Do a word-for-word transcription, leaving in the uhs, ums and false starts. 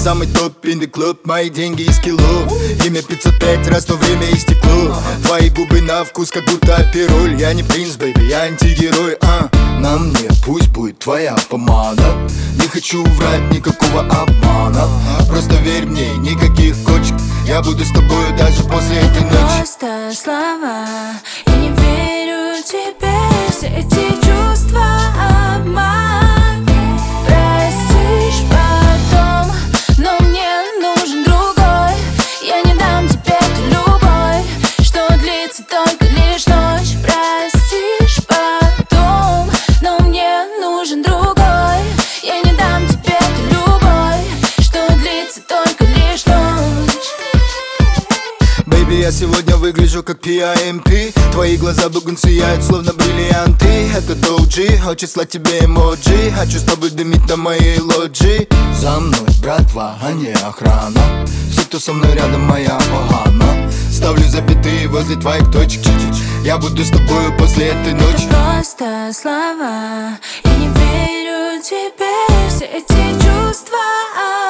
самый топ in the club, мои деньги из кило. Имя пятьсот пять раз, но время истекло. Твои губы на вкус, как будто апероль. Я не принц, бэйби, я антигерой, а на мне пусть будет твоя помада. Не хочу врать, никакого обмана. Просто верь мне, никаких кочек. Я буду с тобой даже после этой ночи. Просто слова, я не верю тебе. Все эти чувства обман. Простишь потом, но мне нужен другой. Я не дам тебе эту любовь, что длится только лишь ночь. Простишь потом, но мне нужен другой. Я не дам тебе эту любовь, что длится только лишь ночь. Бэйби, я сегодня выгляжу как пи ай эм пи. Твои глаза бугун сияют, словно бриллианты. Это доуджи, хочет слать тебе эмоджи. Хочу с тобой дымить на моей лоджии. За мной братва, а не охрана. Все, кто со мной рядом, моя охана. Ставлю запятые возле твоих точек. Я буду с тобой после этой ночи. Это просто слова, я не верю тебе. Все эти чувства